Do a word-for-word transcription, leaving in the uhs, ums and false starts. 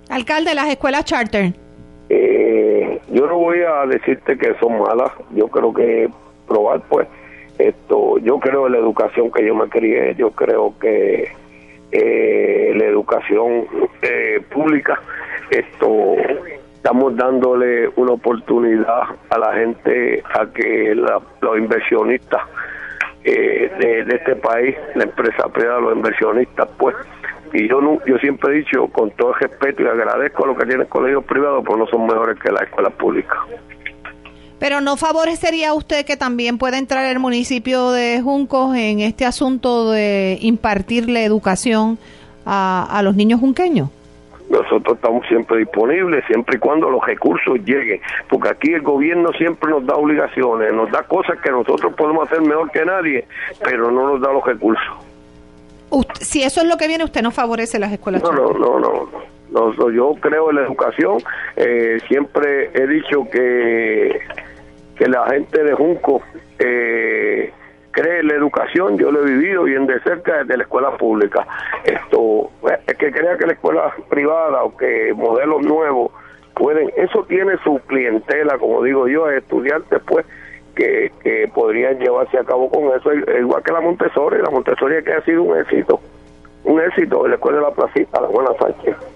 Alcalde, las escuelas charter. Eh, yo no voy a decirte que son malas, yo creo que probar pues esto, yo creo en la educación que yo me crié, yo creo que eh, la educación eh, pública, esto estamos dándole una oportunidad a la gente, a que la, los inversionistas eh, de, de este país, la empresa privada, los inversionistas pues, y yo no, yo siempre he dicho con todo el respeto y agradezco lo que tienen colegios privados, pero no son mejores que las escuelas públicas. Pero ¿no favorecería a usted que también pueda entrar el municipio de Juncos en este asunto de impartirle educación a, a los niños junqueños? Nosotros estamos siempre disponibles, siempre y cuando los recursos lleguen, porque aquí el gobierno siempre nos da obligaciones, nos da cosas que nosotros podemos hacer mejor que nadie, pero no nos da los recursos. Usted, si eso es lo que viene, usted no favorece las escuelas. No, no, no, no, no, no, yo creo en la educación, eh, siempre he dicho que que la gente de Junco eh, cree en la educación, yo lo he vivido bien de cerca desde la escuela pública. Esto, es que crea que la escuela privada o que modelos nuevos pueden, eso tiene su clientela, como digo yo, estudiantes pues que, que podrían llevarse a cabo con eso, igual que la Montessori, la Montessori que ha sido un éxito, un éxito en la escuela de la Placita, la Juana Sánchez.